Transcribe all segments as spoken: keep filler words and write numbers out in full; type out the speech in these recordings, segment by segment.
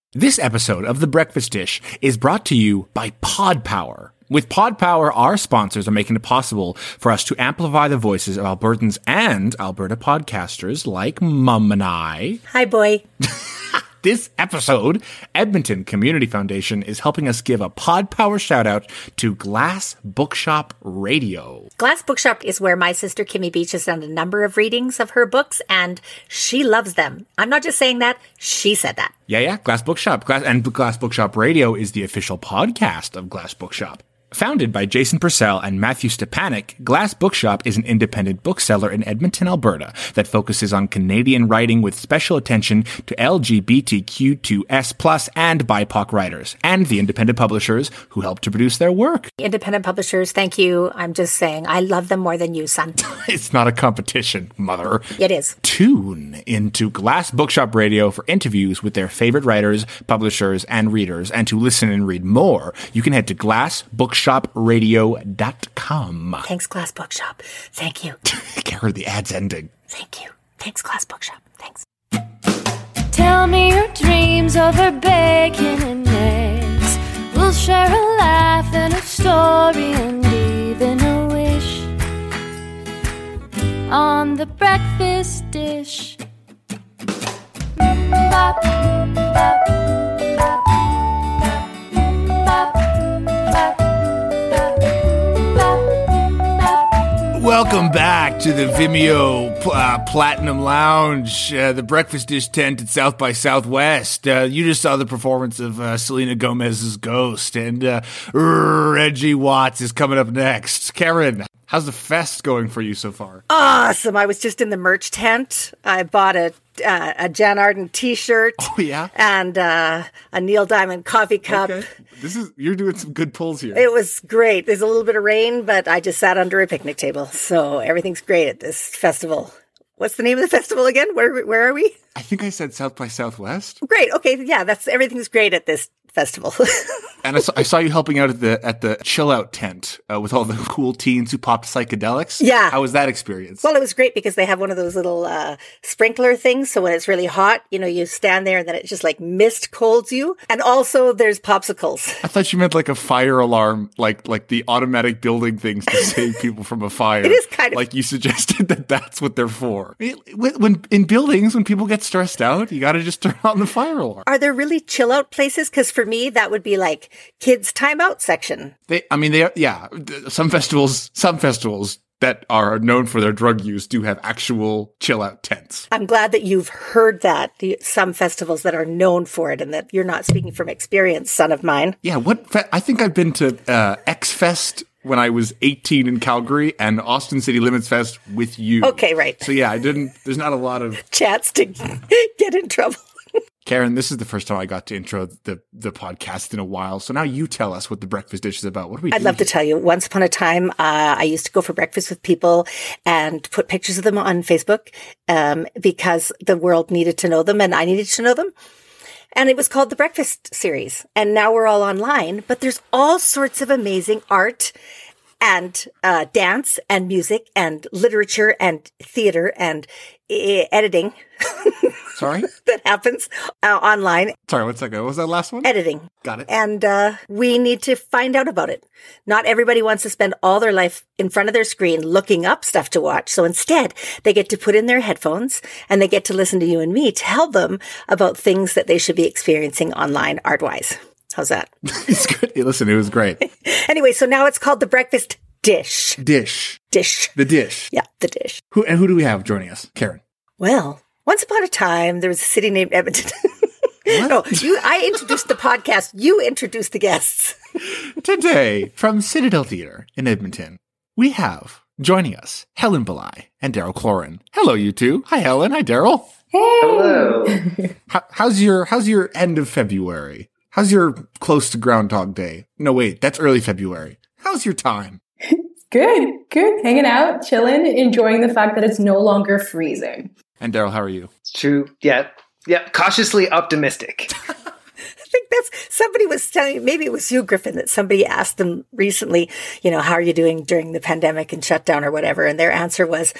This episode of The Breakfast Dish is brought to you by Pod Power. With Pod Power, our sponsors are making it possible for us to amplify the voices of Albertans and Alberta podcasters like Mum and I. Hi, boy. This episode, Edmonton Community Foundation is helping us give a Pod Power shout out to Glass Bookshop Radio. Glass Bookshop is where my sister Kimmy Beach has done a number of readings of her books, and she loves them. I'm not just saying that, she said that. Yeah, yeah, Glass Bookshop. Glass, and Glass Bookshop Radio is the official podcast of Glass Bookshop. Founded by Jason Purcell and Matthew Stepanek, Glass Bookshop is an independent bookseller in Edmonton, Alberta that focuses on Canadian writing with special attention to L G B T Q two S plus and B I P O C writers, and the independent publishers who help to produce their work. Independent publishers, thank you. I'm just saying, I love them more than you, son. It's not a competition, mother. It is. Tune into Glass Bookshop Radio for interviews with their favorite writers, publishers, and readers. And to listen and read more, you can head to glass bookshop radio dot com. Thanks, Glass Bookshop. Thank you. Kara, the ad's ending. Thank you. Thanks, Glass Bookshop. Thanks. Tell me your dreams over bacon and eggs. We'll share a laugh and a story and even a wish on the breakfast dish. Bop, bop, bop, bop, bop, bop. Welcome back to the Vimeo uh, Platinum Lounge, uh, the Breakfast Dish tent at South by Southwest. Uh, you just saw the performance of uh, Selena Gomez's Ghost, and uh, Reggie Watts is coming up next. Karen, how's the fest going for you so far? Awesome. I was just in the merch tent. I bought a uh, a Jan Arden t-shirt. Oh, yeah? And uh, a Neil Diamond coffee cup. Okay. This is You're doing some good pulls here. It was great. There's a little bit of rain, but I just sat under a picnic table. So everything's great at this festival. What's the name of the festival again? Where where are we? I think I said South by Southwest. Great. Okay. Yeah, that's everything's great at this festival. And I saw, I saw you helping out at the at the chill out tent uh, with all the cool teens who popped psychedelics. Yeah. How was that experience? Well, it was great because they have one of those little uh, sprinkler things. So when it's really hot, you know, you stand there and then it just like mist colds you. And also there's popsicles. I thought you meant like a fire alarm, like like the automatic building things to save people from a fire. It is kind of like you suggested that that's what they're for. When, when in buildings, when people get stressed out, you got to just turn on the fire alarm. Are there really chill out places? Because for me, that would be like kids timeout section. They, I mean, they are, yeah. Some festivals, some festivals that are known for their drug use do have actual chill out tents. I'm glad that you've heard that. Some festivals that are known for it and that you're not speaking from experience, son of mine. Yeah. What, fe- I think I've been to uh, X Fest when I was eighteen in Calgary and Austin City Limits Fest with you. Okay, right. So yeah, I didn't, there's not a lot of chance to get in trouble. Karen, this is the first time I got to intro the, the podcast in a while. So now you tell us what the breakfast dish is about. What do we I'd love here? to tell you. Once upon a time, uh, I used to go for breakfast with people and put pictures of them on Facebook um, because the world needed to know them and I needed to know them. And it was called The Breakfast Series. And now we're all online, but there's all sorts of amazing art and uh, dance and music and literature and theater and uh, editing. Sorry? That happens uh, online. Sorry, one second. What was that last one? Editing. Got it. And uh, we need to find out about it. Not everybody wants to spend all their life in front of their screen looking up stuff to watch. So instead, they get to put in their headphones and they get to listen to you and me tell them about things that they should be experiencing online art-wise. How's that? It's good. Hey, listen, it was great. Anyway, so now it's called The Breakfast Dish. Dish. Dish. The dish. Yeah, the dish. Who and who do we have joining us? Karen. Well, once upon a time, there was a city named Edmonton. No, you, I introduced the podcast. You introduced the guests. Today, from Citadel Theatre in Edmonton, we have joining us Helen Belay and Daryl Cloran. Hello, you two. Hi, Helen. Hi, Daryl. Hey. Hello. How, how's your How's your end of February? How's your close to Groundhog Day? No, wait, that's early February. How's your time? Good, good. Hanging out, chilling, enjoying the fact that it's no longer freezing. And Daryl, how are you? It's true. Yeah. Yeah. Cautiously optimistic. I think that's, somebody was telling, maybe it was you, Griffin, that somebody asked them recently, you know, how are you doing during the pandemic and shutdown or whatever? And their answer was,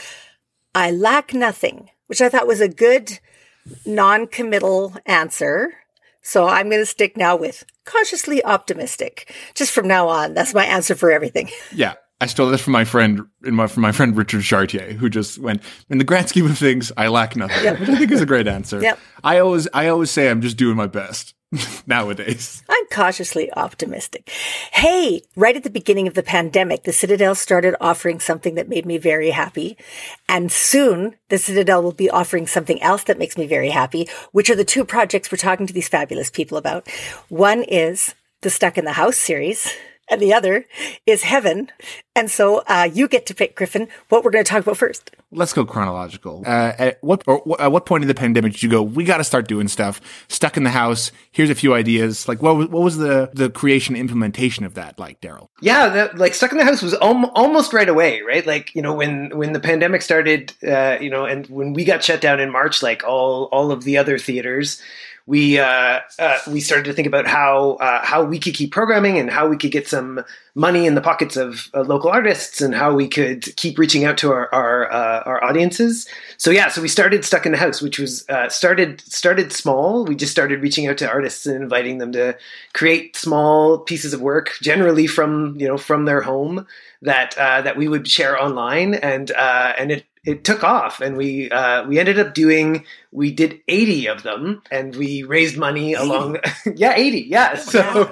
I lack nothing, which I thought was a good non-committal answer. So I'm going to stick now with cautiously optimistic. Just from now on, that's my answer for everything. Yeah. I stole this from my friend, in my, from my friend Richard Chartier, who just went, in the grand scheme of things, I lack nothing, yep. which I think is a great answer. Yep. I always, I always say I'm just doing my best nowadays. I'm cautiously optimistic. Hey, right at the beginning of the pandemic, the Citadel started offering something that made me very happy. And soon the Citadel will be offering something else that makes me very happy, which are the two projects we're talking to these fabulous people about. One is the Stuck in the House series. And the other is Heaven. And so uh, you get to pick, Griffin, what we're going to talk about first. Let's go chronological. Uh, at what or at what point in the pandemic did you go, we got to start doing stuff? Stuck in the house. Here's a few ideas. Like, what was, what was the, the creation implementation of that like, Daryl? Yeah, the, like Stuck in the House was al- almost right away, right? Like, you know, when, when the pandemic started, uh, you know, and when we got shut down in March, like all, all of the other theaters, we uh, uh, we started to think about how uh, how we could keep programming and how we could get some money in the pockets of uh, local artists and how we could keep reaching out to our our, uh, our audiences. So yeah, so we started Stuck in the House, which was uh, started started small. We just started reaching out to artists and inviting them to create small pieces of work, generally from you know from their home, that uh, that we would share online, and uh, and it. It took off, and we uh, we ended up doing we did eighty of them, and we raised money along. yeah, eighty. Yeah. So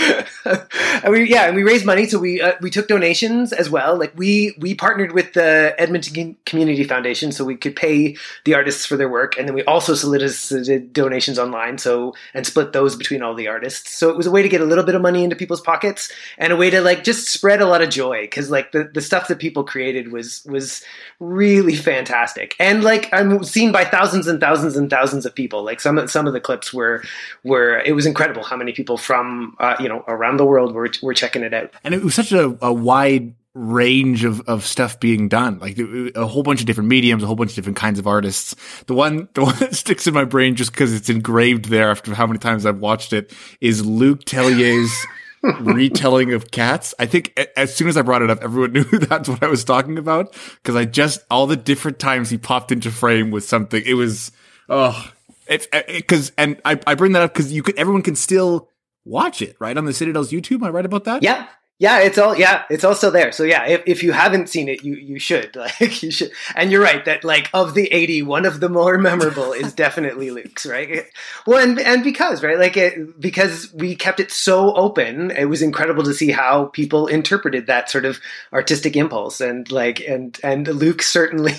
and we yeah, and we raised money. So we uh, we took donations as well. Like we we partnered with the Edmonton Community Foundation, so we could pay the artists for their work, and then we also solicited donations online. So and split those between all the artists. So it was a way to get a little bit of money into people's pockets, and a way to like just spread a lot of joy, because like the the stuff that people created was was really Really fantastic, and like I'm seen by thousands and thousands and thousands of people. Like some of some of the clips were were it was incredible how many people from uh, you know around the world were were checking it out. And it was such a, a wide range of, of stuff being done, like a whole bunch of different mediums, a whole bunch of different kinds of artists. The one the one that sticks in my brain just because it's engraved there after how many times I've watched it is Luke Tellier's retelling of Cats. I think as soon as I brought it up, everyone knew that's what I was talking about, because I just all the different times he popped into frame with something. It was oh, it's because and I I bring that up because you could everyone can still watch it right on the Citadel's YouTube. Am I right about that? Yeah. Yeah, it's all yeah, it's all still there. So yeah, if, if you haven't seen it, you you should like you should. And you're right that like of the eighty, one of the more memorable is definitely Luke's, right? Well, and and because right, like it, because we kept it so open, it was incredible to see how people interpreted that sort of artistic impulse, and like and and Luke certainly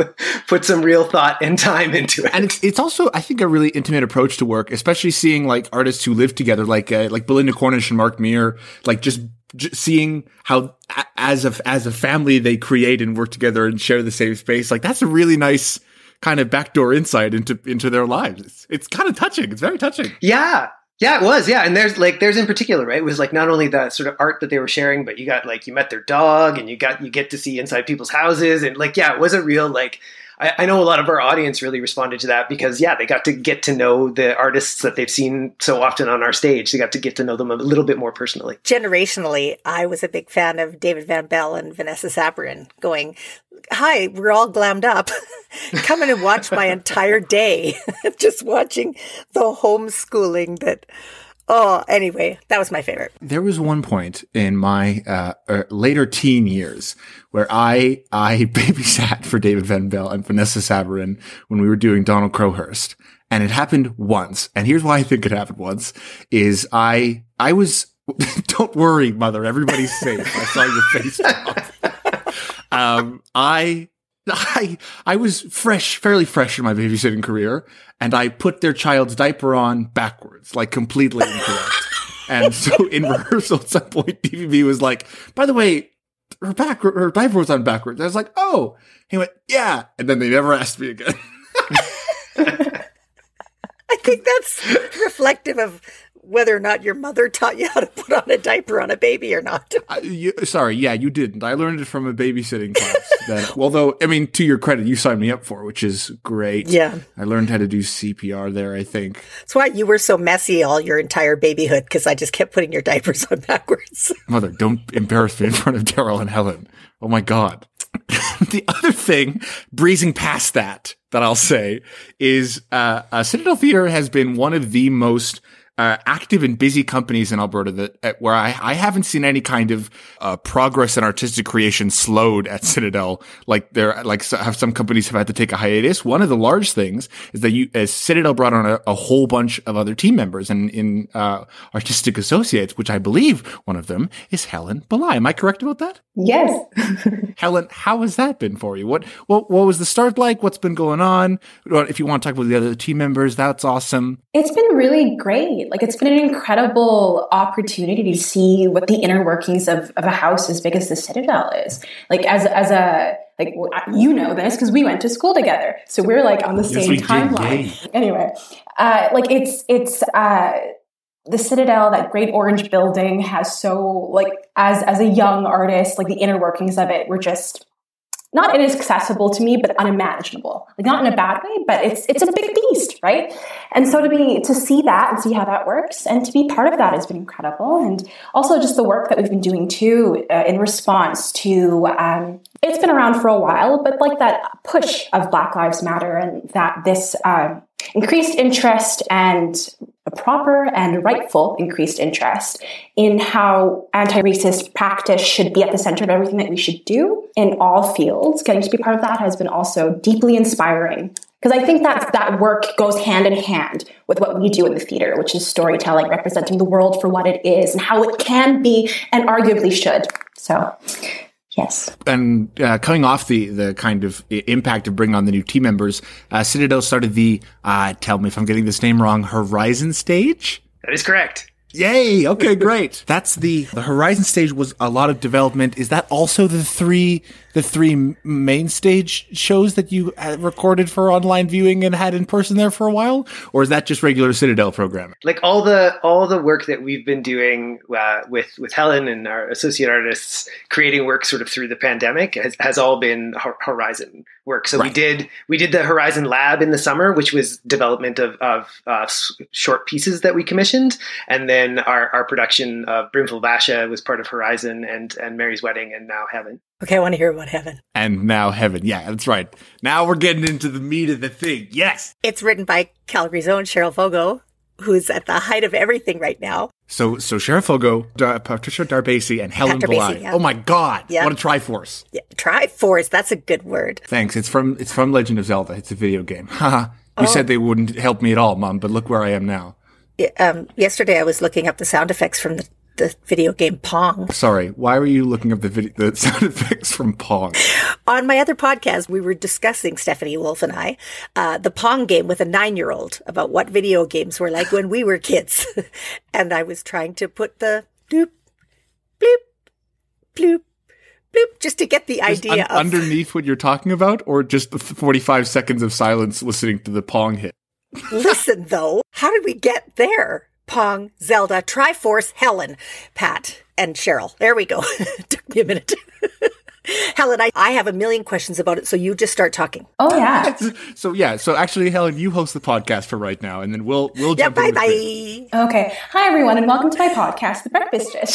put some real thought and time into it. And it's it's also I think a really intimate approach to work, especially seeing like artists who live together, like uh, like Belinda Cornish and Mark Meir, like just. Just seeing how as a, as a family they create and work together and share the same space. Like that's a really nice kind of backdoor insight into, into their lives. It's, it's kind of touching. It's very touching. Yeah. Yeah, it was. Yeah. And there's like, there's in particular, right? It was like not only the sort of art that they were sharing, but you got like, you met their dog and you got, you get to see inside people's houses. And like, yeah, it was a real, like, I, I know a lot of our audience really responded to that because, yeah, they got to get to know the artists that they've seen so often on our stage. They got to get to know them a little bit more personally. Generationally, I was a big fan of David Van Bell and Vanessa Sabarin going, hi, we're all glammed up. Come in and watch my entire day. Just watching the homeschooling that... Oh, anyway, that was my favorite. There was one point in my uh, uh, later teen years where I I babysat for David Van Bell and Vanessa Sabarin when we were doing Donald Crowhurst, and it happened once. And here's why I think it happened once: is I I was don't worry, mother, everybody's safe. I saw your face pop. um, I. I I was fresh, fairly fresh in my babysitting career, and I put their child's diaper on backwards, like completely incorrect. And so in rehearsal at some point, D V B was like, by the way, her back, her diaper was on backwards. I was like, oh. He went, yeah. And then they never asked me again. I think that's reflective of whether or not your mother taught you how to put on a diaper on a baby or not. I, you, sorry, yeah, you didn't. I learned it from a babysitting class. That, although, I mean, to your credit, you signed me up for, which is great. Yeah. I learned how to do C P R there, I think. That's why you were so messy all your entire babyhood, because I just kept putting your diapers on backwards. Mother, don't embarrass me in front of Daryl and Helen. Oh my God. The other thing, breezing past that, that I'll say, is uh, uh, Citadel Theatre has been one of the most Uh, active and busy companies in Alberta that uh, where I, I haven't seen any kind of uh, progress in artistic creation slowed at Citadel. Like there, like so, have some companies have had to take a hiatus. One of the large things is that you, as Citadel brought on a, a whole bunch of other team members and in uh, artistic associates, which I believe one of them is Helen Belay. Am I correct about that? Yes. Helen, how has that been for you? What, what, what was the start like? What's been going on? If you want to talk about the other team members, that's awesome. It's been really great. Like, it's been an incredible opportunity to see what the inner workings of, of a house as big as the Citadel is. Like, as as a, like, you know this because we went to school together. So we're like on the yes, same timeline. Anyway, uh, like, it's, it's, uh, the Citadel, that great orange building, has so, like, as as a young artist, like, the inner workings of it were just not inaccessible to me, but unimaginable. Like, not in a bad way, but it's it's a big beast, right? And so to be to see that and see how that works, and to be part of that has been incredible. And also just the work that we've been doing too, uh, in response to um, it's been around for a while, but like that push of Black Lives Matter, and that this um, increased interest and a proper and rightful increased interest in how anti-racist practice should be at the center of everything that we should do in all fields. Getting to be part of that has been also deeply inspiring, because I think that that work goes hand in hand with what we do in the theater, which is storytelling, representing the world for what it is and how it can be and arguably should. So, yes. And uh, coming off the the kind of impact of bringing on the new team members, uh, Citadel started the, uh, tell me if I'm getting this name wrong, Horizon Stage? That is correct. Yay! Okay, great. That's the the Horizon Stage was a lot of development. Is that also the three the three main stage shows that you had recorded for online viewing and had in person there for a while, or is that just regular Citadel programming? Like all the all the work that we've been doing uh, with with Helen and our associate artists, creating work sort of through the pandemic, has, has all been Horizon work. So right. we did we did the Horizon Lab in the summer, which was development of of uh, short pieces that we commissioned, and then our our production of Brimful Basha was part of Horizon, and and Mary's Wedding, and now Heaven. Okay, I want to hear about Heaven. And now Heaven. Yeah, that's right. Now we're getting into the meat of the thing. Yes. It's written by Calgary's own Cheryl Fogo, who's at the height of everything right now. So, so Cheryl Fogo, Dar- Patricia Darbesi, and Helen Belay. Yeah. Oh my God! Yeah. What a Triforce! Yeah, Triforce. That's a good word. Thanks. It's from it's from Legend of Zelda. It's a video game. Haha. You oh. said they wouldn't help me at all, Mom, but look where I am now. Yeah, um, yesterday I was looking up the sound effects from the. the video game Pong. Sorry, why were you looking up the video, the sound effects from Pong? On my other podcast, we were discussing, Stephanie Wolf and I, uh, the Pong game with a nine-year-old about what video games were like when we were kids. And I was trying to put the bloop, bloop, bloop, bloop, just to get the just idea un- of... Underneath what you're talking about, or just the forty-five seconds of silence listening to the Pong hit? Listen, though, how did we get there? Pong, Zelda, Triforce, Helen, Pat, and Cheryl. There we go. It took me a minute. Helen, I, I have a million questions about it, so you just start talking. Oh, yeah. So, yeah. So, actually, Helen, you host the podcast for right now, and then we'll we'll yeah, jump bye, in. Bye, bye. Okay. Hi, everyone, and welcome to my podcast, The Breakfast Dish.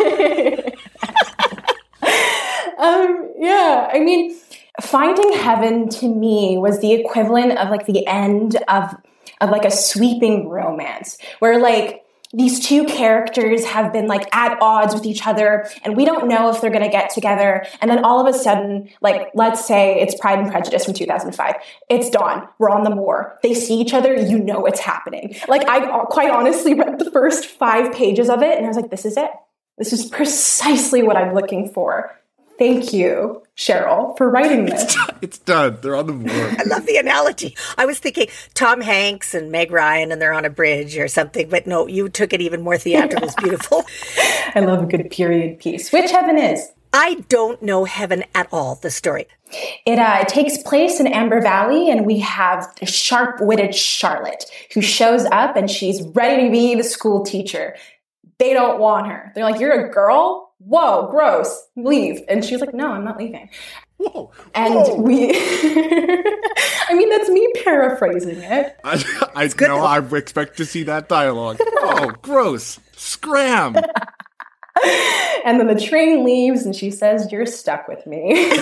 um, yeah, I mean, Finding Heaven, to me, was the equivalent of, like, the end of... of like a sweeping romance where like these two characters have been like at odds with each other and we don't know if they're going to get together. And then all of a sudden, like, let's say it's Pride and Prejudice from two thousand five. It's dawn. We're on the moor. They see each other. You know it's happening. Like, I quite honestly read the first five pages of it and I was like, this is it. This is precisely what I'm looking for. Thank you, Cheryl, for writing this. It's done. They're on the board. I love the analogy. I was thinking Tom Hanks and Meg Ryan and they're on a bridge or something, but no, you took it even more theatrical. It's beautiful. I love a good period piece. Which Heaven is? I don't know Heaven at all, the story. It, uh, it takes place in Amber Valley, and we have the sharp-witted Charlotte, who shows up, and she's ready to be the school teacher. They don't want her. They're like, you're a girl? Whoa, gross, leave. And she's like, no, I'm not leaving. Whoa. And whoa. we, I mean, that's me paraphrasing it. I, I know I expect to see that dialogue. Oh, gross. Scram. And then the train leaves and she says, "You're stuck with me."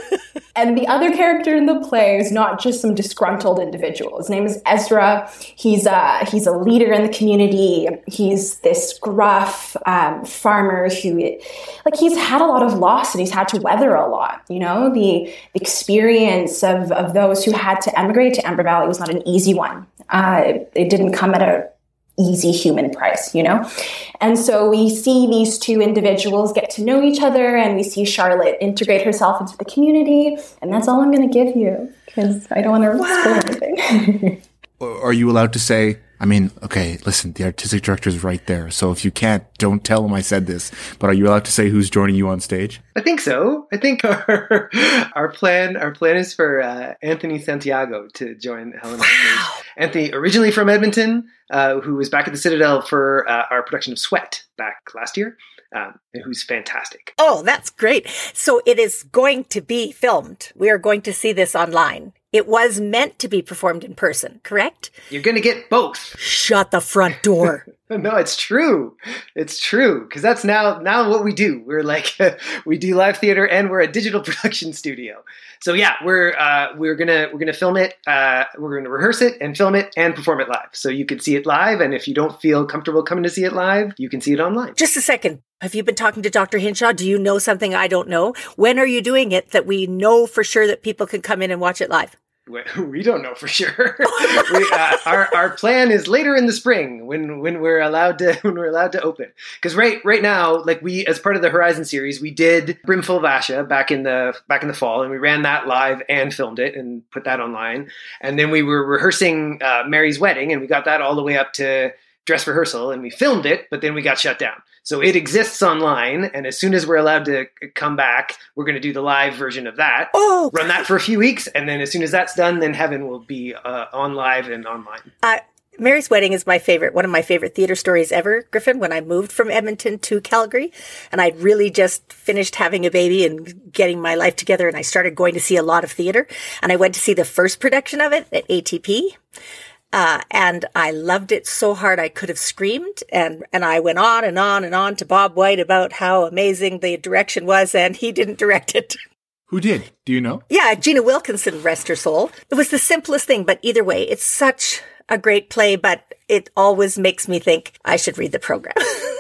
And the other character in the play is not just some disgruntled individual. His name is Ezra. He's a, he's a leader in the community. He's this gruff um, farmer who, like, he's had a lot of loss and he's had to weather a lot. You know, the, the experience of, of those who had to emigrate to Amber Valley was not an easy one. Uh, it, it didn't come at a easy human price, you know? And so we see these two individuals get to know each other, and we see Charlotte integrate herself into the community. And that's all I'm going to give you, because I don't want to spoil anything. Are you allowed to say, I mean, okay, listen, the artistic director is right there. So if you can't, don't tell him I said this. But are you allowed to say who's joining you on stage? I think so. I think our, our plan our plan is for uh, Anthony Santiago to join Helen on stage. Anthony, originally from Edmonton, uh, who was back at the Citadel for uh, our production of Sweat back last year, um, and who's fantastic. Oh, that's great. So it is going to be filmed. We are going to see this online. It was meant to be performed in person, correct? You're going to get both. Shut the front door. No, it's true. It's true. Because that's now now what we do. We're like, we do live theater and we're a digital production studio. So yeah, we're uh, we're gonna we're gonna film it. Uh, we're gonna rehearse it and film it and perform it live. So you can see it live, and if you don't feel comfortable coming to see it live, you can see it online. Just a second. Have you been talking to Doctor Hinshaw? Do you know something I don't know? When are you doing it that we know for sure that people can come in and watch it live? We don't know for sure. we, uh, our our plan is later in the spring when when we're allowed to when we're allowed to open. Because right right now, like we as part of the Horizon series, we did Brimful of Asha back in the back in the fall, and we ran that live and filmed it and put that online. And then we were rehearsing uh, Mary's Wedding, and we got that all the way up to dress rehearsal, and we filmed it, but then we got shut down. So it exists online, and as soon as we're allowed to come back, we're going to do the live version of that. Oh, run that for a few weeks, and then as soon as that's done, then Heaven will be uh, on live and online. Uh, Mary's Wedding is my favorite, one of my favorite theater stories ever, Griffin, when I moved from Edmonton to Calgary, and I'd really just finished having a baby and getting my life together, and I started going to see a lot of theater, and I went to see the first production of it at A T P. Uh, and I loved it so hard I could have screamed. And, and I went on and on and on to Bob White about how amazing the direction was, and he didn't direct it. Who did? Do you know? Yeah, Gina Wilkinson, rest her soul. It was the simplest thing, but either way, it's such a great play, but it always makes me think I should read the program.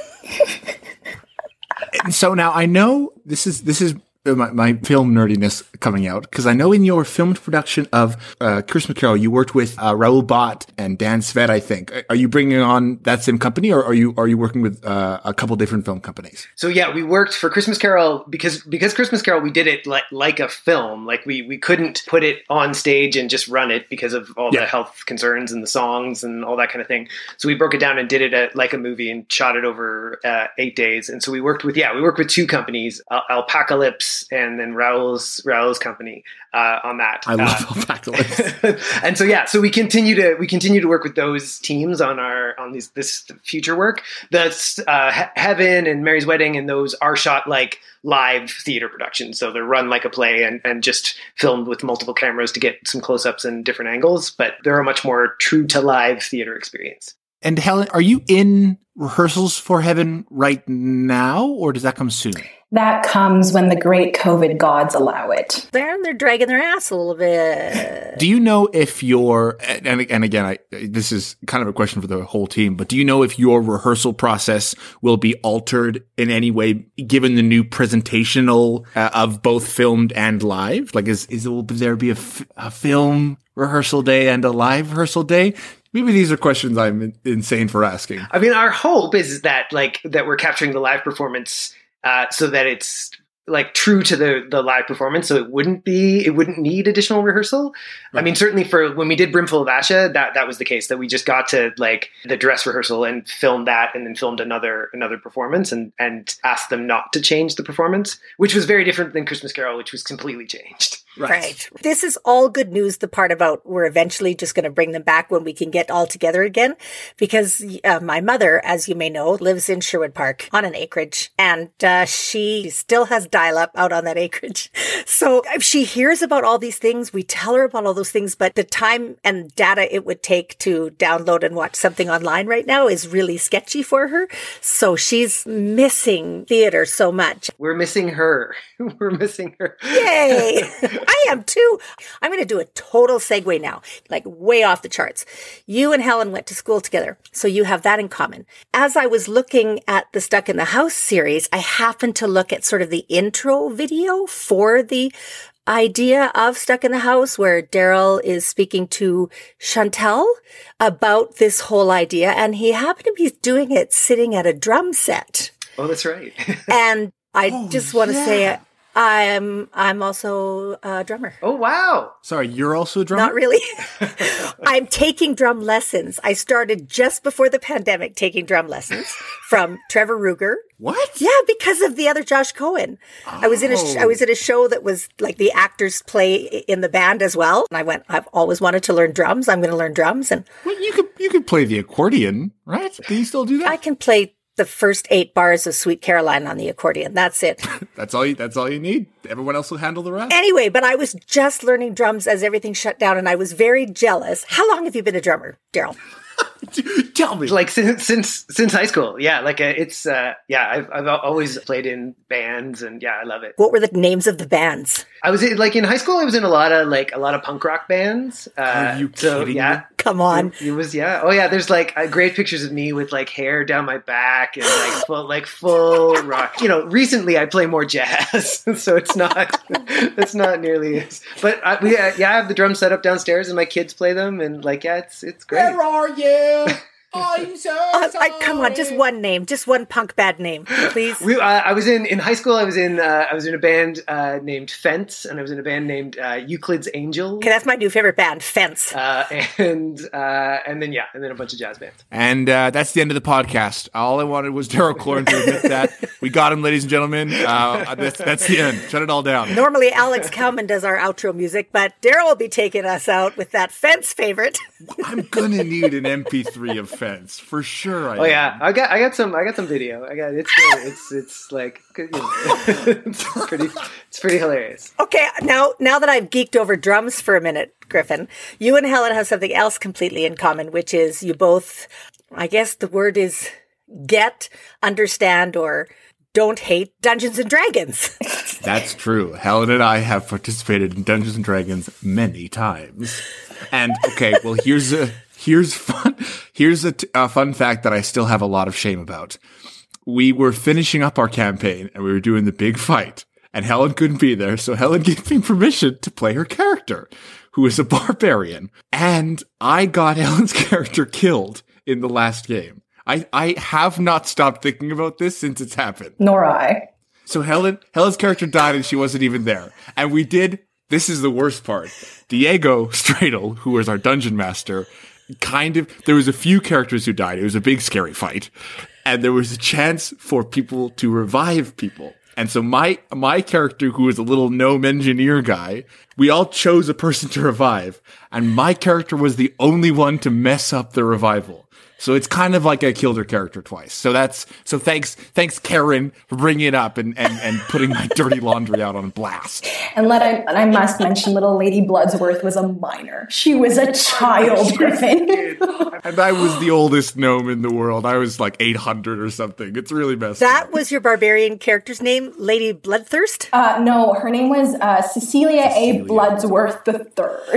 So now I know this is, this is, My, my film nerdiness coming out, because I know in your filmed production of uh, Christmas Carol, you worked with uh, Raoul Bott and Dan Svet, I think. Are you bringing on that same company, or are you are you working with uh, a couple different film companies? So yeah, we worked for Christmas Carol because because Christmas Carol we did it like like a film. Like we we couldn't put it on stage and just run it because of all yeah. the health concerns and the songs and all that kind of thing. So we broke it down and did it at, like a movie and shot it over uh, eight days. And so we worked with yeah we worked with two companies, Al- Alpacalypse and then Raoul's Raoul's company uh, on that. I love uh, Alpacalypse. And so yeah, so we continue to we continue to work with those teams on our on these this future work. That's uh, he- Heaven and Mary's Wedding, and those are shot like live theater productions. So they're run like a play and, and just filmed with multiple cameras to get some close-ups and different angles. But they're a much more true to live theater experience. And Helen, are you in rehearsals for Heaven right now, or does that come soon? That comes when the great COVID gods allow it. They're, they're dragging their ass a little bit. Do you know if your, and, and again, I, this is kind of a question for the whole team, but do you know if your rehearsal process will be altered in any way given the new presentational uh, of both filmed and live? Like, is, is will there be a, f- a film rehearsal day and a live rehearsal day? Maybe these are questions I'm in- insane for asking. I mean, our hope is that like that we're capturing the live performance uh, so that it's like true to the the live performance. So it wouldn't be it wouldn't need additional rehearsal. Right. I mean, certainly for when we did Brimful of Asha, that that was the case, that we just got to like the dress rehearsal and filmed that and then filmed another another performance and and asked them not to change the performance, which was very different than Christmas Carol, which was completely changed. Right. Right. This is all good news, the part about we're eventually just going to bring them back when we can get all together again. Because uh, my mother, as you may know, lives in Sherwood Park on an acreage. And uh, she still has dial-up out on that acreage. So if she hears about all these things, we tell her about all those things. But the time and data it would take to download and watch something online right now is really sketchy for her. So she's missing theater so much. We're missing her. We're missing her. Yay! I am too. I'm going to do a total segue now, like way off the charts. You and Helen went to school together, so you have that in common. As I was looking at the Stuck in the House series, I happened to look at sort of the intro video for the idea of Stuck in the House, where Daryl is speaking to Chantel about this whole idea, and he happened to be doing it sitting at a drum set. Oh, that's right. And I Oh, just want to yeah. say I'm I'm also a drummer. Oh, wow. Sorry, you're also a drummer? Not really. I'm taking drum lessons. I started just before the pandemic taking drum lessons from Trevor Ruger. What? Yeah, because of the other Josh Cohen. Oh. I was in a sh- I was in a show that was like the actors play in the band as well. And I went, I've always wanted to learn drums. I'm going to learn drums. And Well, you could you could play the accordion, right? Can you still do that? I can play the first eight bars of Sweet Caroline on the accordion. That's it. That's all you, that's all you need. Everyone else will handle the rest. Anyway, but I was just learning drums as everything shut down, and I was very jealous. How long have you been a drummer, Daryl? Tell me. Like since since since high school, yeah. Like uh, it's uh, yeah. I've I've always played in bands, and yeah, I love it. What were the names of the bands? I was in, like in high school. I was in a lot of like a lot of punk rock bands. Uh, Are you so, kidding yeah, me? Come on. It, it was yeah. Oh yeah. There's like uh, great pictures of me with like hair down my back and like full like full rock. You know, recently I play more jazz, so it's not it's not nearly as. But I, we uh, yeah, I have the drums set up downstairs, and my kids play them, and like yeah, it's it's great. Where are you? I'm so Uh, sorry. I, come on, just one name, just one punk bad name, please. We, uh, I was in, in high school. I was in uh, I was in a band uh, named Fence, and I was in a band named uh, Euclid's Angel. Okay, that's my new favorite band, Fence. Uh, and uh, and then yeah, and then a bunch of jazz bands. And uh, that's the end of the podcast. All I wanted was Daryl Cloran to admit that. We got him, ladies and gentlemen. Uh, that's, that's the end. Shut it all down. Normally, Alex Kalman does our outro music, but Daryl will be taking us out with that Fence favorite. I'm gonna need an M P three of Fence for sure. I Oh yeah, am. I got I got some I got some video. I got it's good. it's it's like you know, it's pretty it's pretty hilarious. Okay, now now that I've geeked over drums for a minute, Griffin, you and Helen have something else completely in common, which is you both, I guess the word is get, understand, or don't hate Dungeons and Dragons. That's true. Helen and I have participated in Dungeons and Dragons many times. And okay, well here's a here's fun here's a, t- a fun fact that I still have a lot of shame about. We were finishing up our campaign and we were doing the big fight, and Helen couldn't be there, so Helen gave me permission to play her character, who is a barbarian. And I got Helen's character killed in the last game. I, I have not stopped thinking about this since it's happened. Nor I. So Helen, Helen's character died and she wasn't even there. And we did, this is the worst part. Diego Stradle, who was our dungeon master, kind of, there was a few characters who died. It was a big scary fight. And there was a chance for people to revive people. And so my, my character, who was a little gnome engineer guy, we all chose a person to revive. And my character was the only one to mess up the revival. So it's kind of like I killed her character twice. So that's, so thanks, thanks Karen for bringing it up and, and, and putting my dirty laundry out on blast. And let I, and I must mention, little Lady Bloodsworth was a minor. She was a child, Griffin. And I was the oldest gnome in the world. I was like eight hundred or something. It's really messed up. That was your barbarian character's name, Lady Bloodthirst? Uh, no, her name was uh, Cecilia, Cecilia. A. Bloodsworth the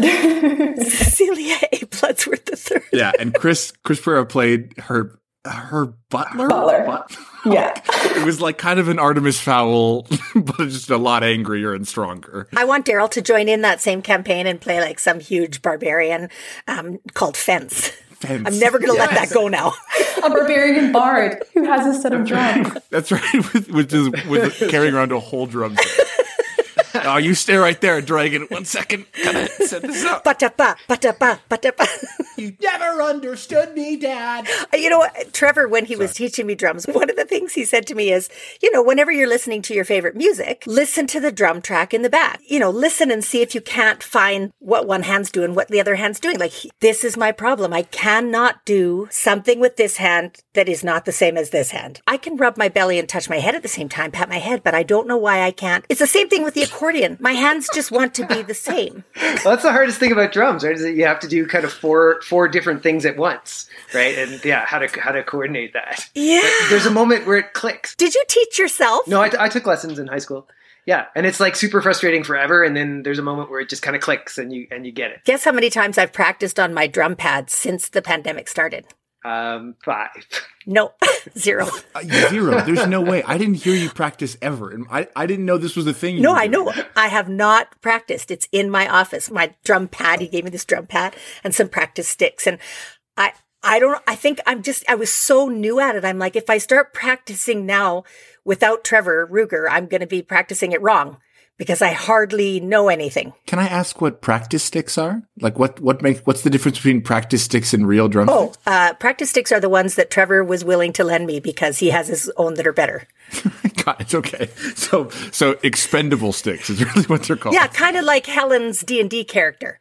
Third. Cecilia A. Bloodsworth the Third. Yeah, and Chris, Chris Pereira played her, her butler? Butler. But- Yeah. It was like kind of an Artemis Fowl, but just a lot angrier and stronger. I want Daryl to join in that same campaign and play like some huge barbarian um, called Fence. Fence. I'm never going to let Yes. that go now. A barbarian bard who has a set of drums. That's right, with, with, just, with carrying around a whole drum set. Oh, you stay right there, Dragon. One second. Gotta set this up. Ba-da-ba, ba-da-ba, ba-da-ba. You never understood me, Dad. You know what, Trevor, when he was teaching me drums, one of the things he said to me is, you know, whenever you're listening to your favorite music, listen to the drum track in the back. You know, listen and see if you can't find what one hand's doing, what the other hand's doing. Like, this is my problem. I cannot do something with this hand that is not the same as this hand. I can rub my belly and touch my head at the same time, pat my head, but I don't know why I can't. It's the same thing with the accordion. My hands just want to be the same. Well, that's the hardest thing about drums, right? Is that you have to do kind of four four different things at once, right? And yeah, how to how to coordinate that. Yeah. But there's a moment where it clicks. Did you teach yourself? No, I, I took lessons in high school. Yeah, and it's like super frustrating forever, and then there's a moment where it just kind of clicks, and you and you get it. Guess how many times I've practiced on my drum pad since the pandemic started? Um, five. No, zero. Uh, zero. There's no way. I didn't hear you practice ever. And I, I didn't know this was a thing. You No, were I doing. know. I have not practiced. It's in my office. My drum pad. He gave me this drum pad and some practice sticks. And I, I don't, I think I'm just, I was so new at it. I'm like, if I start practicing now without Trevor Ruger, I'm going to be practicing it wrong because I hardly know anything. Can I ask what practice sticks are? Like what, what makes, what's the difference between practice sticks and real drumsticks? Oh, uh, practice sticks are the ones that Trevor was willing to lend me because he has his own that are better. God, it's okay. So, so expendable sticks is really what they're called. Yeah, kind of like Helen's D and D character.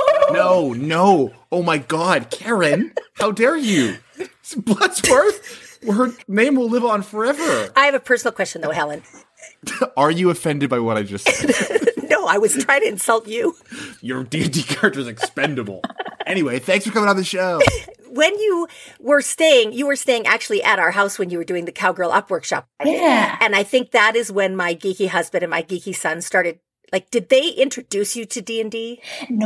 No, no. Oh my God, Karen, how dare you? It's Bloodsworth. Her name will live on forever. I have a personal question though, Helen. Are you offended by what I just said? No, I was trying to insult you. Your D and D character is expendable. Anyway, thanks for coming on the show. When you were staying, you were staying actually at our house when you were doing the Cowgirl Up workshop. Yeah. And I think that is when my geeky husband and my geeky son started. Like, did they introduce you to D and D?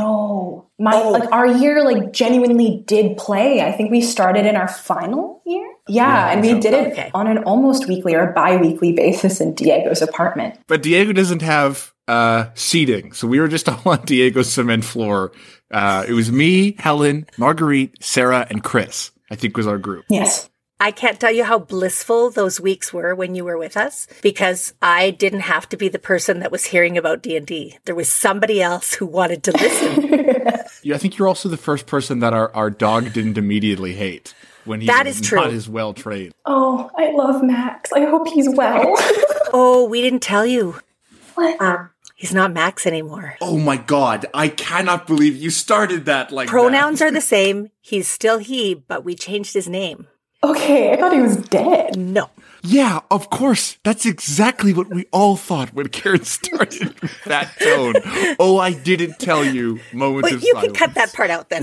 No, my Oh. like our year like genuinely did play. I think we started in our final year. Yeah, and we did it Okay. on an almost weekly or bi-weekly basis in Diego's apartment. But Diego doesn't have uh, seating, so we were just all on Diego's cement floor. Uh, it was me, Helen, Marguerite, Sarah, and Chris, I think was our group. Yes. I can't tell you how blissful those weeks were when you were with us because I didn't have to be the person that was hearing about D and D. There was somebody else who wanted to listen. Yeah, I think you're also the first person that our, our dog didn't immediately hate when he That was is true. not as well trained. Oh, I love Max. I hope he's well. Oh, we didn't tell you. What? Um, he's not Max anymore. Oh my God, I cannot believe you started that like Pronouns are the same. He's still he, but we changed his name. Okay, I thought he was dead. No. Yeah, of course. That's exactly what we all thought when Karen started with that tone. Oh, I didn't tell you. Moment Well, of you silence. can cut that part out then.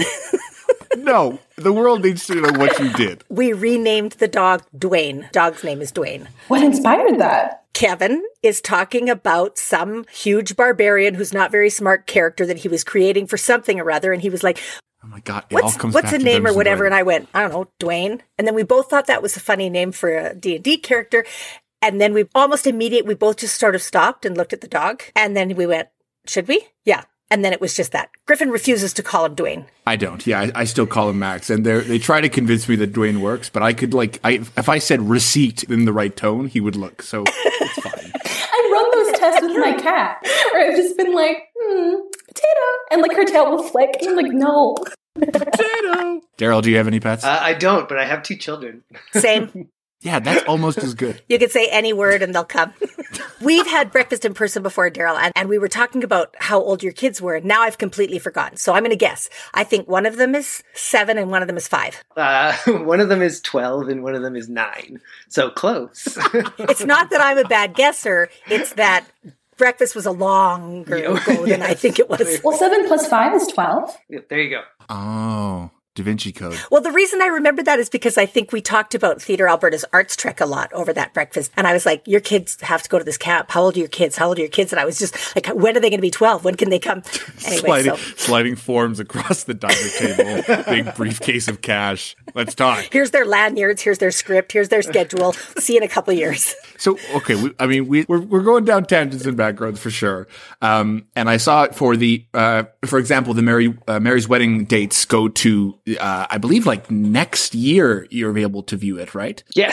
No, the world needs to know what you did. We renamed the dog Dwayne. Dog's name is Dwayne. What inspired that? Kevin is talking about some huge barbarian who's not very smart character that he was creating for something or other. And he was like, Oh my God, it all what's, comes what's back a to name or Dungeons whatever? And Dragons. I went, I don't know, Dwayne. And then we both thought that was a funny name for a D and D character. And then we almost immediately, we both just sort of stopped and looked at the dog. And then we went, should we? Yeah. And then it was just that. Griffin refuses to call him Dwayne. I don't. Yeah, I, I still call him Max, and they they try to convince me that Dwayne works, but I could like, I if I said receipt in the right tone, he would look. So it's fine. I run those tests with my cat, where I've just been like, hmm, potato, and like her tail will flick, and I'm like, no. Potato. Daryl, do you have any pets? Uh, I don't, but I have two children. Same. yeah, that's almost as good. You could say any word and they'll come. We've had breakfast in person before, Daryl, and, and we were talking about how old your kids were. And now I've completely forgotten. So I'm going to guess. I think one of them is seven and one of them is five. Uh, one of them is twelve and one of them is nine. So close. It's not that I'm a bad guesser. It's that breakfast was a longer Yeah. ago than I think it was. Well, seven plus five is twelve. Yep, there you go. Oh, Da Vinci Code. Well, the reason I remember that is because I think we talked about Theatre Alberta's Arts Trek a lot over that breakfast. And I was like, your kids have to go to this camp. How old are your kids? How old are your kids? And I was just like, when are they going to be twelve? When can they come? Anyway, sliding, so sliding forms across the dining table, big briefcase of cash. Let's talk. here's their lanyards. Here's their script. Here's their schedule. See you in a couple of years. So, okay, we, I mean, we, we're, we're going down tangents and backgrounds for sure. Um, and I saw it for the, uh, for example, the Mary, uh, Mary's wedding dates go to, uh, I believe like next year you're able to view it, right? Yes.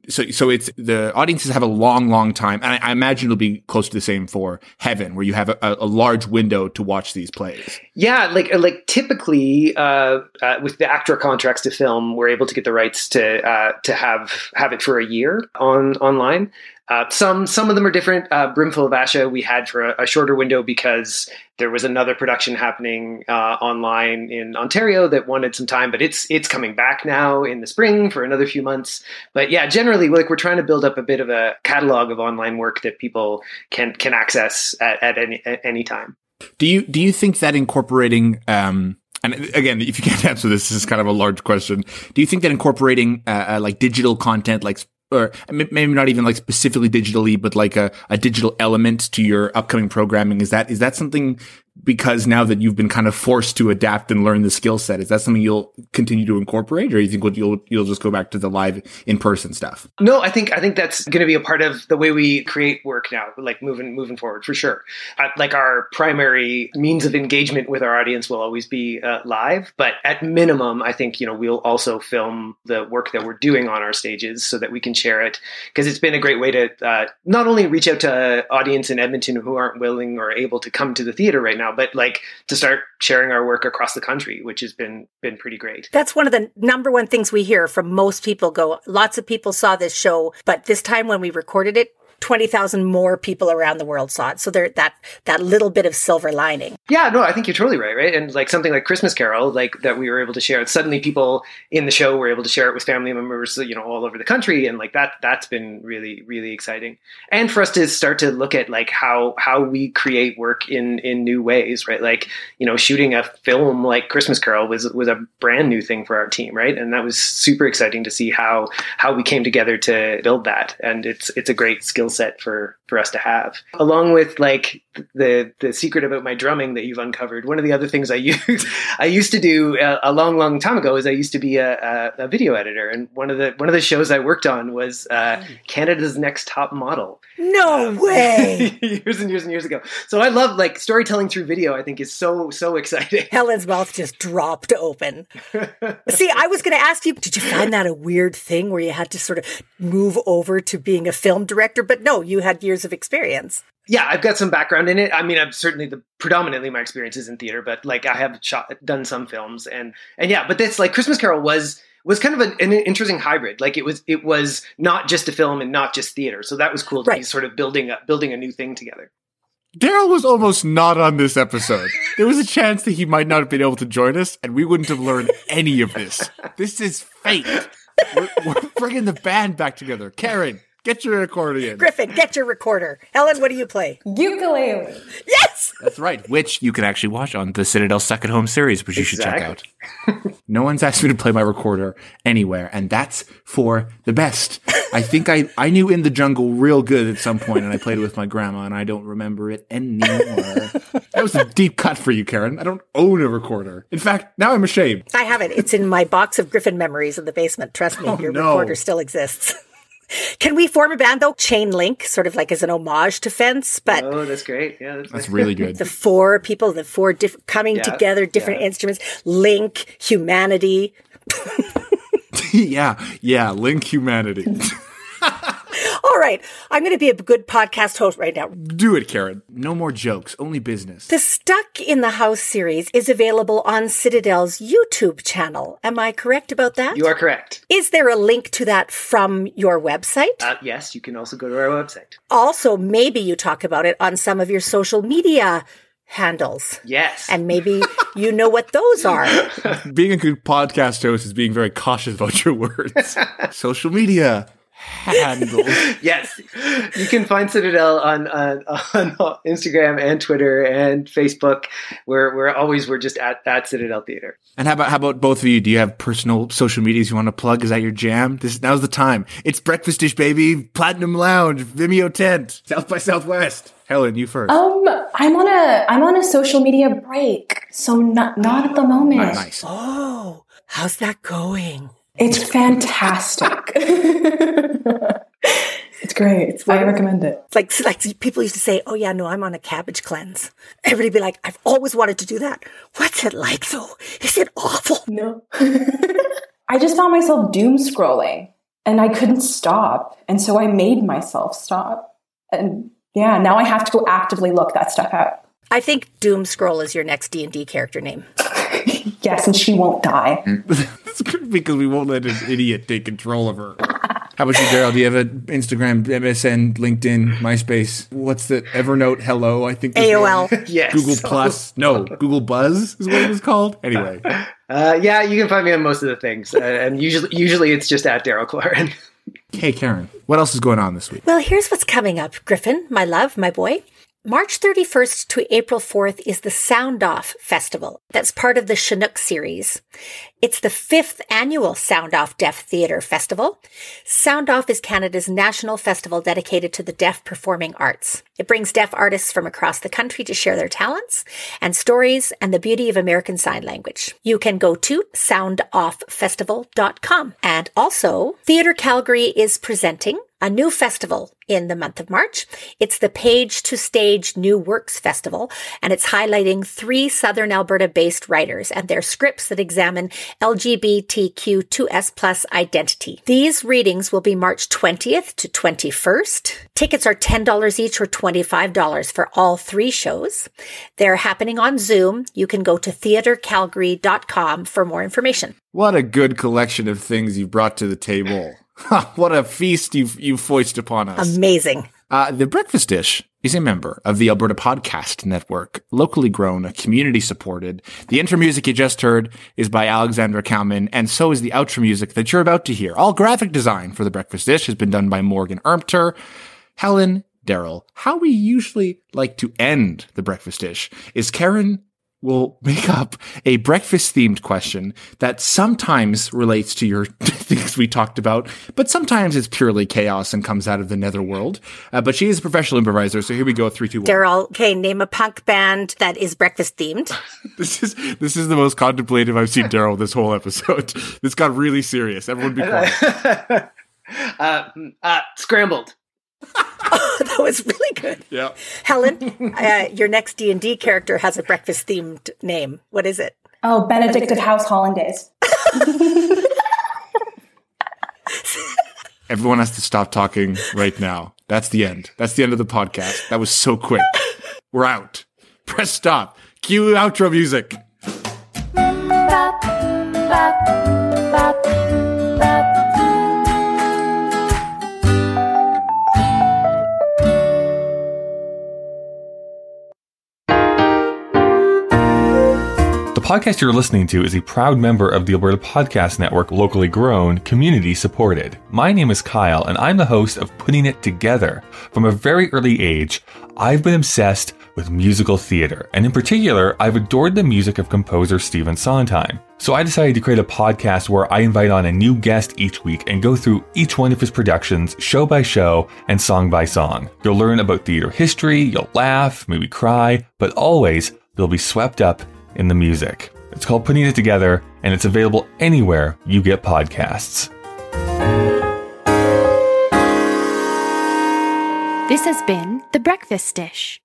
so so it's the audiences have a long, long time, and I, I imagine it'll be close to the same for Heaven, where you have a, a large window to watch these plays. Yeah, like like typically uh, uh, with the ACTRA contracts to film, we're able to get the rights to uh, to have have it for a year on online. Uh, some some of them are different. Uh, Brimful of Asha we had for a, a shorter window because there was another production happening uh, online in Ontario that wanted some time, but it's it's coming back now in the spring for another few months. But yeah, generally, like we're trying to build up a bit of a catalog of online work that people can can access at, at any at any time. Do you do you think that incorporating um and again, if you can't answer this, this is kind of a large question. Do you think that incorporating uh, uh, like digital content, like or maybe not even like specifically digitally, but like a, a digital element to your upcoming programming, is that is that something, because now that you've been kind of forced to adapt and learn the skill set, is that something you'll continue to incorporate, or you think you'll you'll just go back to the live in person stuff? No, I think I think that's going to be a part of the way we create work now, like moving moving forward for sure. Uh, like our primary means of engagement with our audience will always be uh, live, but at minimum, I think you know we'll also film the work that we're doing on our stages so that we can share it, because it's been a great way to uh, not only reach out to uh, audience in Edmonton who aren't willing or able to come to the theater right now, but like to start sharing our work across the country, which has been been pretty great. That's one of the number one things we hear from most people. Go, lots of people saw this show, but this time when we recorded it, twenty thousand more people around the world saw it. So there, that that little bit of silver lining. Yeah, no, I think you're totally right, right? And like something like Christmas Carol, like that we were able to share it. Suddenly people in the show were able to share it with family members, you know, all over the country. And like that, that's been really, really exciting. And for us to start to look at like how, how we create work in, in new ways, right? Like, you know, shooting a film like Christmas Carol was, was a brand new thing for our team, right? And that was super exciting to see how, how we came together to build that. And it's, it's a great skill set for, for us to have. Along with like the, the secret about my drumming that you've uncovered. One of the other things I use, I used to do a, a long, long time ago is I used to be a, a, a video editor. And one of the, one of the shows I worked on was uh, Canada's Next Top Model. No um, way. years and years and years ago. So I love like storytelling through video. I think is so, so exciting. Helen's mouth just dropped open. See, I was going to ask you, did you find that a weird thing where you had to sort of move over to being a film director? But no, you had years of experience. Yeah, I've got some background in it. I mean, I'm certainly the predominantly my experience is in theater, but like I have shot, done some films and, and yeah, but that's like Christmas Carol was, was kind of an, an interesting hybrid. Like it was, it was not just a film and not just theater. So that was cool to right. be sort of building a, building a new thing together. Daryl was almost not on this episode. There was a chance that he might not have been able to join us, and we wouldn't have learned any of this. This is fate. We're, we're bringing the band back together. Karen, get your accordion. Griffin, get your recorder. Helen, what do you play? Ukulele. Yes! That's right, which you can actually watch on the Citadel Stuck at Home series, which you exactly. should check out. No one's asked me to play my recorder anywhere, and that's for the best. I think I, I knew In the Jungle real good at some point, and I played it with my grandma, and I don't remember it anymore. That was a deep cut for you, Karen. I don't own a recorder. In fact, now I'm ashamed. I have it. It's in my box of Griffin memories in the basement. Trust me, oh, your no. recorder still exists. Can we form a band, though? Chain Link, sort of like as an homage to Fence. But oh, that's great. Yeah, that's, that's really good. The four people, the four different coming yeah, together, different yeah. instruments. Link, humanity. yeah, yeah, Link humanity. All right. I'm going to be a good podcast host right now. Do it, Karen. No more jokes, only business. The Stuck in the House series is available on Citadel's YouTube channel. Am I correct about that? You are correct. Is there a link to that from your website? Uh, yes, you can also go to our website. Also, maybe you talk about it on some of your social media handles. Yes. And maybe you know what those are. Being a good podcast host is being very cautious about your words. Social media handles. Yes. You can find Citadel on, on on Instagram and Twitter and Facebook. We're we're always we're just at, at Citadel Theater. And how about how about both of you? Do you have personal social medias you want to plug? Is that your jam? This now's the time. It's Breakfastish, baby. Platinum Lounge, Vimeo Tent, South by Southwest. Helen, you first. Um, I'm on a I'm on a social media break, so not not at the moment. Oh, nice. Oh, how's that going? It's fantastic. It's great. It's, I recommend it. It's like, like people used to say, oh yeah, no, I'm on a cabbage cleanse. Everybody be like, I've always wanted to do that. What's it like though? Is it awful? No. I just found myself doom scrolling. and I couldn't stop. And so I made myself stop. And yeah, now I have to go actively look that stuff up. I think Doom Scroll is your next D and D character name. Yes, and she won't die. That's good because we won't let an idiot take control of her. How about you, Daryl? Do you have an Instagram, M S N, LinkedIn, MySpace? What's the Evernote? Hello, I think. A O L. Yes. Google Plus. No, Google Buzz is what it was called. Anyway. Uh, yeah, you can find me on most of the things. Uh, and usually usually it's just at Daryl Cloran. Hey, Karen, what else is going on this week? Well, here's what's coming up, Griffin, my love, my boy. March thirty-first to April fourth is the Sound Off Festival. That's part of the Chinook series. It's the fifth annual Sound Off Deaf Theatre Festival. Sound Off is Canada's national festival dedicated to the deaf performing arts. It brings deaf artists from across the country to share their talents and stories and the beauty of American Sign Language. You can go to sound off festival dot com. And also, Theatre Calgary is presenting a new festival in the month of March. It's the Page to Stage New Works Festival, and it's highlighting three Southern Alberta-based writers and their scripts that examine L G B T Q two S plus identity. These readings will be March twentieth to twenty-first. Tickets are ten dollars each or twenty-five dollars for all three shows. They're happening on Zoom. You can go to theatre calgary dot com for more information. What a good collection of things you've brought to the table. What a feast you've, you've foisted upon us. Amazing. Uh, the Breakfast Dish is a member of the Alberta Podcast Network, locally grown, community supported. The intro music you just heard is by Alexandra Kalman, and so is the outro music that you're about to hear. All graphic design for the Breakfast Dish has been done by Morgan Ermter. Helen, Daryl, how we usually like to end the Breakfast Dish is Karen will make up a breakfast-themed question that sometimes relates to your things we talked about, but sometimes it's purely chaos and comes out of the netherworld. Uh, but she is a professional improviser, so here we go, three, two, one. Daryl, okay, name a punk band that is breakfast-themed. This is this is the most contemplative I've seen Daryl this whole episode. This got really serious. Everyone be quiet. uh, uh, scrambled. Oh, that was really good. Yeah. Helen, uh, your next D and D character has a breakfast-themed name. What is it? Oh, Benedict of House Hollandaise. Everyone has to stop talking right now. That's the end. That's the end of the podcast. That was so quick. We're out. Press stop. Cue outro music. Bop, bop, bop, bop. The podcast you're listening to is a proud member of the Alberta Podcast Network, locally grown, community supported. My name is Kyle, and I'm the host of Putting It Together. From a very early age, I've been obsessed with musical theater, and in particular, I've adored the music of composer Stephen Sondheim. So I decided to create a podcast where I invite on a new guest each week and go through each one of his productions, show by show, and song by song. You'll learn about theater history, you'll laugh, maybe cry, but always you'll be swept up in the music. It's called Putting It Together, and it's available anywhere you get podcasts. This has been The Breakfast Dish.